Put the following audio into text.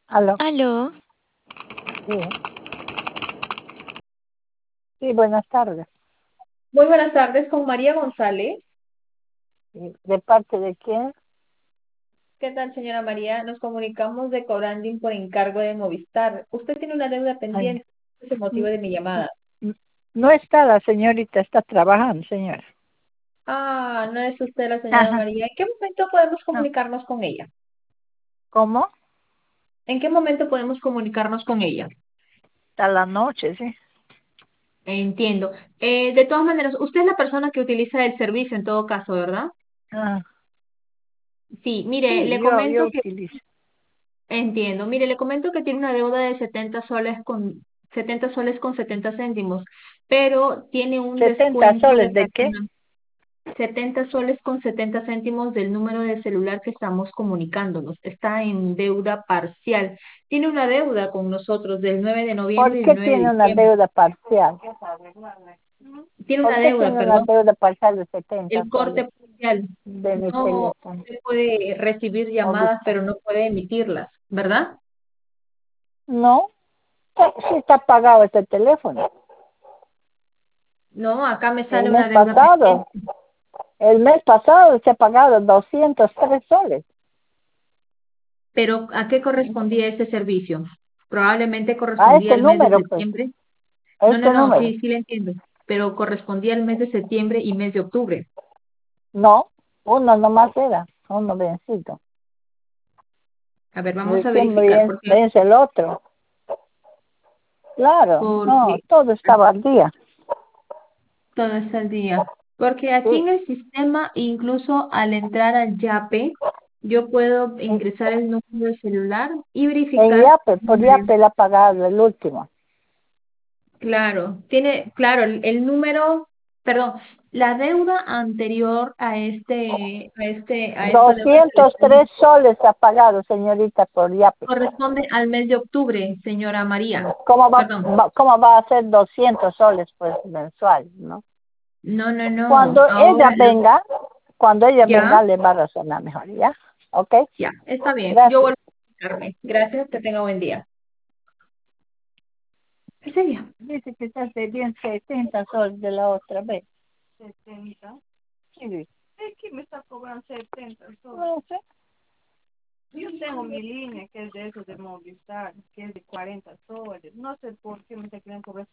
Aló, Aló, sí, sí, buenas tardes. Muy buenas tardes con María González. ¿De parte de quién? ¿Qué tal, señora María? Nos comunicamos de Coranding por encargo de Movistar. Usted tiene una deuda Ay, pendiente, es el motivo n- de mi llamada. n- no está la señorita, está trabajando, señora. Ah, no es usted la señora Ajá, María. ¿En qué momento podemos no. comunicarnos con ella? ¿Cómo? ¿En qué momento podemos comunicarnos con ella? Hasta la noche, sí. Entiendo. De todas maneras, usted es la persona que utiliza el servicio en todo caso, ¿verdad? Ah, Sí, mire, sí, le yo comento que utilizo. entiendo. Mire, le comento que tiene una deuda de 70 soles con 70 céntimos, pero tiene un 70 descuento de soles de qué? fraccionamiento. 70 soles con 70 céntimos del número de celular que estamos comunicándonos. Está en deuda parcial. Tiene una deuda con nosotros del 9 de ¿Por noviembre y del qué 9 de tiene una diciembre. deuda parcial? Tiene ¿Por una qué deuda, tiene una perdón, deuda parcial de 70 el soles corte parcial. de mi No teléfono? se puede recibir llamadas, Movistar. pero no puede emitirlas, ¿verdad? No, sí está pagado este teléfono. No, acá me El sale mes una deuda pasado, pendiente. el mes pasado se ha pagado 203 soles. Pero ¿a qué correspondía ese servicio? Probablemente A correspondía este al mes de número, pues, septiembre. a No, no, este no, número. sí, sí le entiendo, pero correspondía al mes de septiembre y mes de octubre. No, uno nomás era, uno vencido. A ver, vamos a Recién verificar, vence el otro. Claro, no, porque todo estaba al día. todo está al día. Porque aquí Sí, en el sistema, incluso al entrar al YAPE, yo puedo en, ingresar el número de celular y en verificar. Yape, por Yape la ha pagado el último. Claro, tiene, claro, el número, perdón, la deuda anterior a esta deuda que le 203 soles ha pagado, señorita, por Yape. corresponde al mes de octubre, señora María. Perdón. Cómo va a ser 200 soles, pues, mensual, ¿no? No, no, no. Cuando ella Ahora venga, cuando ella ya, venga, le va a razonar mejor, ¿ya? ¿Ok? ya, está bien. Yo Gracias. vuelvo a comunicarme. Gracias, que tenga buen día. ¿En serio? Dice que está bien 70 soles de la otra vez. 70. Sí, dice. Es que me está cobrando 70 soles. No sé. Yo tengo mi línea que es de eso de Movistar, que es de 40 soles. No sé por qué me está queriendo cobrar